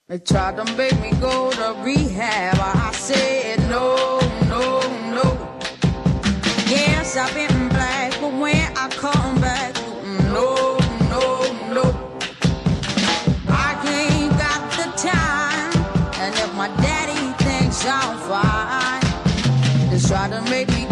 They tried to make me go to rehab. I said no, no, no. Yes, I've been black, but when I come back, no, no, no. I ain't got the time, and if my daddy thinks I'm fine, they try to make me